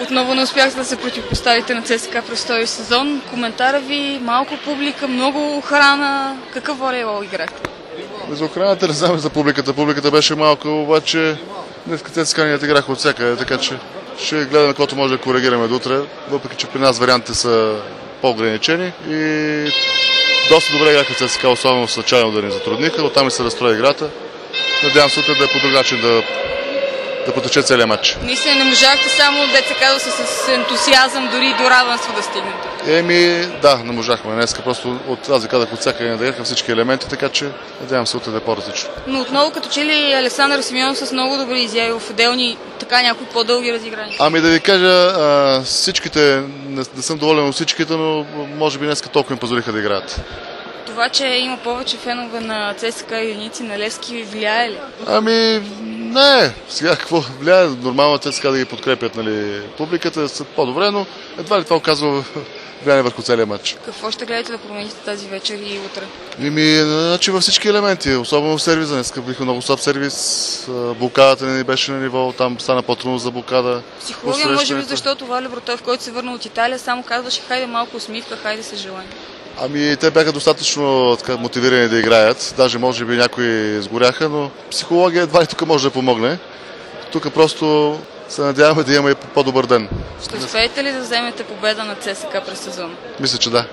Отново не успяхте да се противопоставите на ЦСКА през този сезон. Коментара ви, малко публика, много охрана. Какъв волейбол играхте? За охраната не знам, за публиката. Публиката беше малко, обаче днес ЦСКА ни играха от всякъде, така че ще гледаме каквото може да коригираме до утре, въпреки че при нас вариантите са по-ограничени и доста добре играха ЦСКА, особено с начално да ни затрудниха, оттам и се разстрои играта. Надявам се утре да е по друг начин да потече целият матч. Наистина не можахте само, деца казва се, с ентусиазъм, дори до равенство да стигнете. Да, не можахме. Днеска просто аз ви казах от всяка не дадаха всички елементи, така че надявам се утре да е по-различно. Но отново като че ли Александър Симеонов с много добри изяви в отделни, така някои по-дълги разиграния. Да ви кажа, всичките, не съм доволен от всичките, но може би днеска толкова им позволиха да играят. Това, че има повече фенове на ЦСКА и единици на Левски, влияе ли? Не. Сега какво влияе? Нормално ЦСКА да ги подкрепят, нали, публиката са по-добре, но едва ли това оказва влияние върху целия матч. Какво ще гледате да промените тази вечер и утре? Значи във всички елементи, особено в сервиза. Днеска бяха много слаб сервис, блокадата не беше на ниво, там стана по-трудно за блокада. Психология, може би, защото Валю Братоев, който се върна от Италия, само казваше: хайде малко усмивка, хайде се желание. Те бяха достатъчно мотивирани да играят. Даже може би някои сгоряха, но психология едва ли тук може да помогне. Тук просто се надяваме да имаме по-добър ден. Ще успеете ли да вземете победа на ЦСКА през сезона? Мисля, че да.